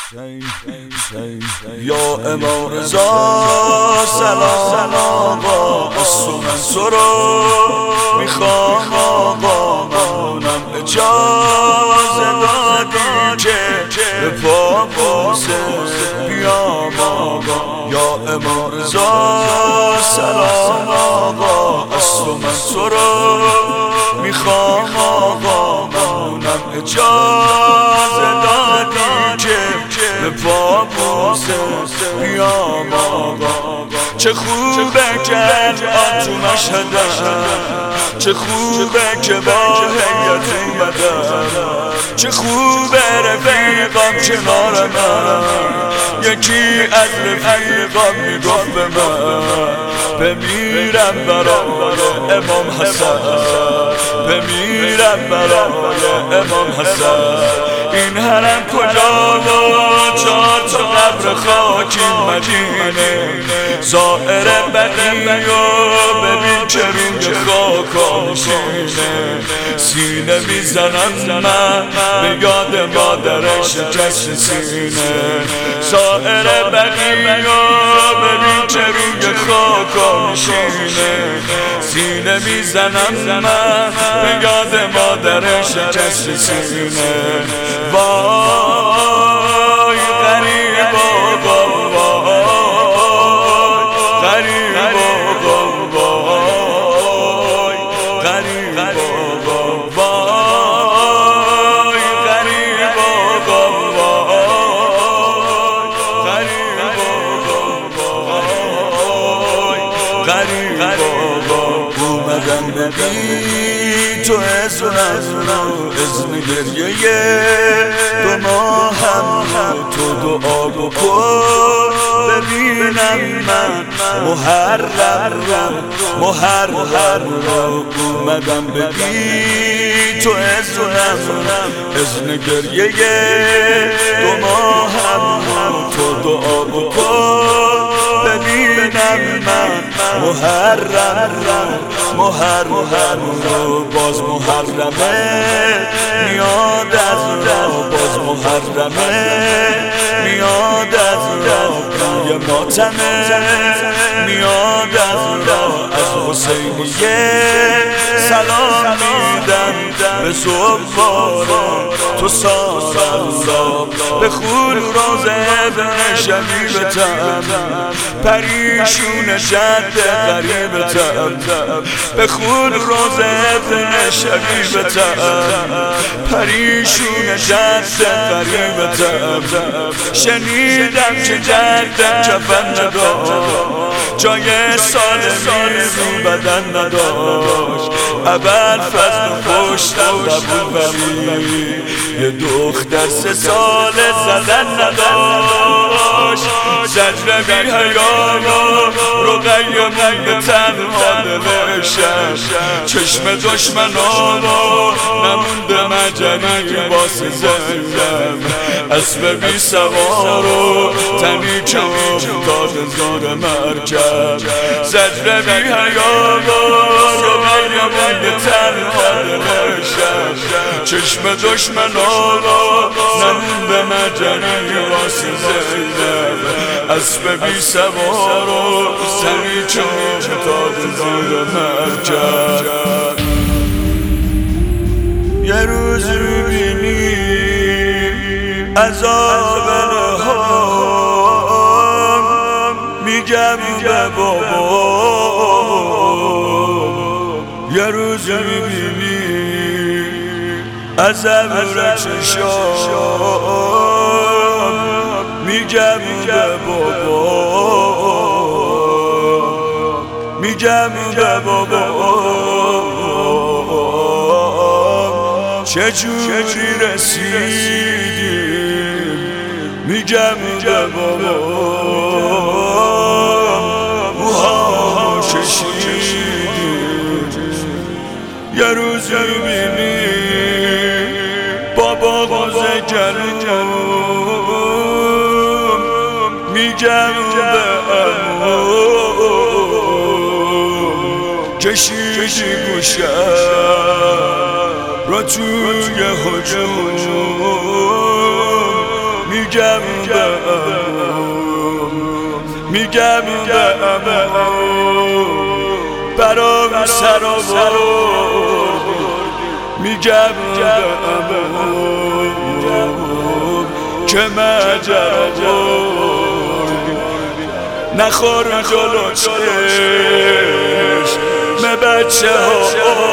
یا امام رضا سلام آقا، قصه من تو رو میخوام آقا، ممنونم اجازه دادی که به پا بوسه بیام آقا. یا امام رضا سلام آقا، قصه من تو رو میخوام آقا، ممنونم اجازه دادی که به پا بوسه بیام آقا. چه خوبه که الان تو مشهدم، چه خوبه که با هیئت اومدم، چه خوبه رفیقام کنار من. یکی از رفیقام میگفت به من بمیرم برای امام حسن، بمیرم برای امام حسن. این حرم کجا و 4 تا قبر خاکی مدینه، زائر بقیع و ببین که روی خاکا میشینه. سینه میزنم من به یاد مادرش شکست سینه، زائر بقیع و ببین که روی خاکا میشینه. سینه میزنم من به یاد مادرش شکست سینه. وای غریب آقا، وای غریب آقا، وای غریب آقا، وای غریب آقا، وای غریب آقا. اومدم ببین تو اذن گریه دو ماهم، تو دعا بکن ببینم من محرم رو. اومدم ببین تو اذن گریه دو ماهم، تو دعا بکن ببینم من محرم رو. باز محرمه میاد از را، باز محرمه میاد از را. روی ماتمه میاد از را، از حسینیه سلام میدم به صبحاره. تو سالالله به خون روز ابن شبیبتم، پریشون جد غریبتم، به خون روز ابن شبیبتم، پریشون جد غریبتم. شنیدم که جدم کفن نداشت، جای سالمی رو بدن نداشت. ابوالفضل پشتم قبول ولی یه دختر 3 ساله زدن نداشت. زجر بی حیانا رقیه به تنها دلشم، چشم دشمنانا نمونده مجنی واسه زنم. اسب بی سوار و تنی که افتاد زار مرکب، زجر بی حیانا رقیه به تنها دلشم، چشم دشمنانا نمونده مجنی واسه زنم. اسب بی سوار و تنی که افتاد زار مرکب. یه روز میبینی عذاب نهان، میگم به بابا. یه روز میبینی عذاب چشام، میگم به بابا، میگم به بابا. چجوری رسیدیم، میگم به بابا. اوها ششیدیم. یه روز میبینی بابا غازه گلوم، میگم به امو کشیدی گوشم را توی هجوم. میگم به عمو میگم به عمو برام سر آوردی میگم به عمو که ماجرا بردی نخور جلو چشم بچه ها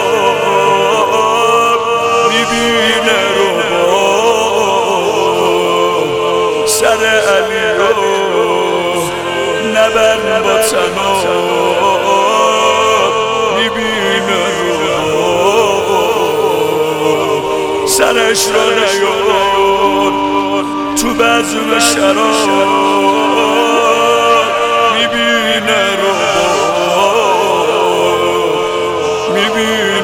میبینه رو سر علی رو نبر با تناب میبینه رو سرش رو نیار تو بزم شراب میبینه رو میبینه